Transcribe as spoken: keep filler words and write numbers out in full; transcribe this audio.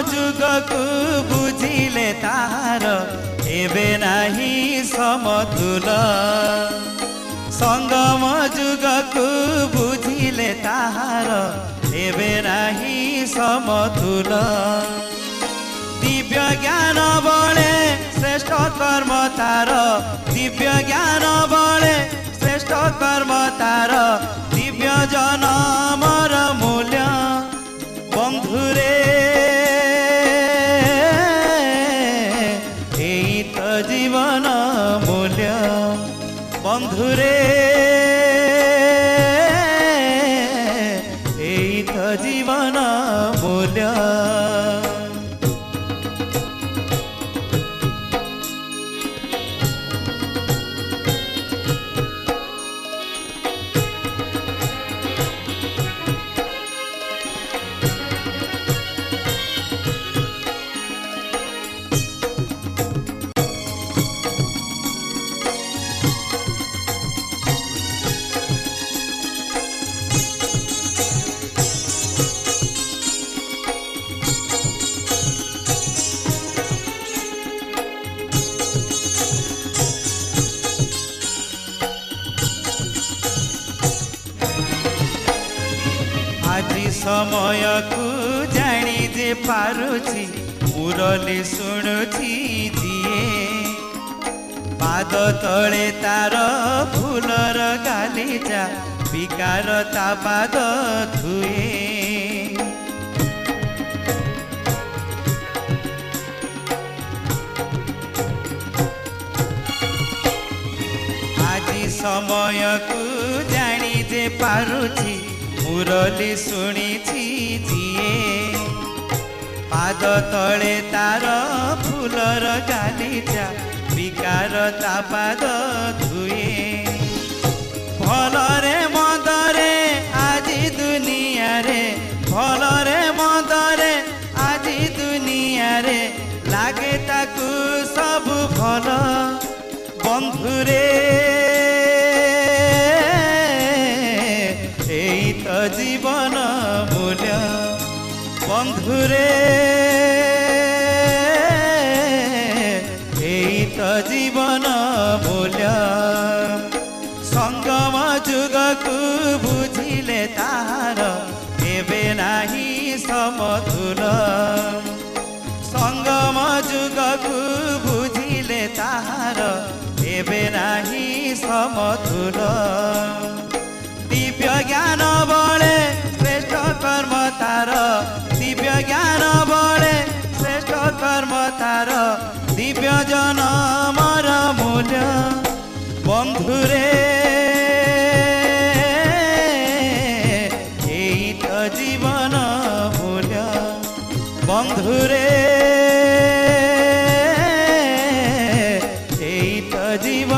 जुग को बुझिले तार एबे नाही समतुल संगम जुग को बुझिले तार एबे नाही समतुल दिव्य ज्ञान बळे श्रेष्ठ कर्म तार दिव्य ज्ञान बळे श्रेष्ठ कर्म तार दिव्य जनमर मूल्य बंधुरे एई तो जीवन मूल्य बंधुरे एई तो जीवन मूल्य समय को जानी जे पारुछि मुरली शुणुछि जिए पाद तले तार फूलर गालीचा विकार ता पाद धुए आज समय को जानी जे पारुछि मुरली शुणिछि जिए पाद तले तार फूलर गालीचा विकार ता पाद धुए भलरे मदरे आज दुनिया रे भलरे मदरे आज दुनिया रे लागे ताकू सब भल बंधुरे जीवन मूल्य बंधुरे एई तो जीवन मूल्य संगम जुग को बुझिले तार एबे नाही समतुल संगम जुग को बुझिले तार एबे नाही समतुल दिव्य ज्ञान बळे श्रेष्ठ कर्म तार दिव्य ज्ञान बळे श्रेष्ठ कर्म तार दिव्य जनमर मूल्य बंधुरे एई तो जीवन मूल्य बंधुरे एई तो जीवन